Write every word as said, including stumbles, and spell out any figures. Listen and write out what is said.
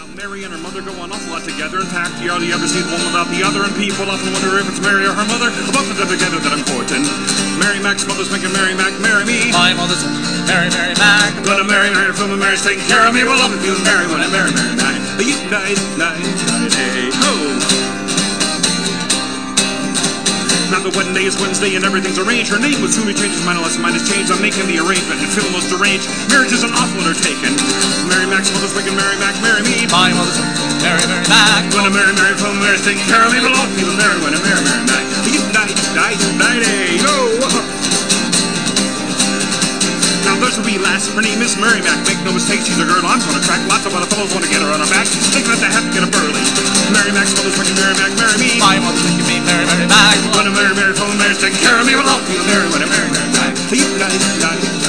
Now Mary and her mother go an awful lot together. In fact, you hardly ever see the one without the other, and people often wonder if it's Mary or her mother, both of them together that I'm courting. Mary Mac's mother's making Mary Mac marry me. My mother's Mary, Mary Mac. I'm gonna marry Mary from a Mary's taking care of me. Well, I'll be Mary when I marry Mary Mac. You night, night, night, hey, ho. Now the wedding day is Wednesday and everything's arranged. Her name was Sumi changed, mine unless mine is changed. I'm making the arrangement and feel most deranged. Marriage is an awful undertaking. Mary Mac's mother's making Mary Mac marry me. My mother's Mary, Mary Mac. When I marry Mary from Mary's taking care of me. Well, I'll feel Mary when I marry Mary Mac. You night, night, night, hey, ho. Now there's a wee lass, her name is Mary Mac. Make no mistake, she's a girl I'm gonna track. Lots of other fellows wanna get her on her back. Thinking that they have to get a burly. Mary Mac's mother's making Mary Mac marry me. My mother's making me Mary, Mary Mac. When I marry Mary from Mary's taking care of me. Well, I'll feel Mary when I marry Mary Mac. You night, night.